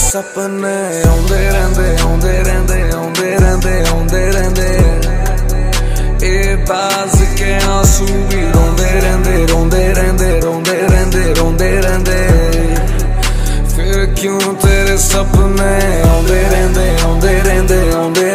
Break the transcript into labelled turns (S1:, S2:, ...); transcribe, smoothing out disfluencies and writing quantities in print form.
S1: सपने आउंदे रहंदे आउंदे रहंदे आउंदे रहंदे आउंदे रहंदे ए ताज के आंसू भी रोंदे रहंदे रोंदे रहंदे रोंदे रहंदे रोंदे रहंदे फिर क्यों तेरे सपने आउंदे रहंदे आउंदे रहंदे आउंदे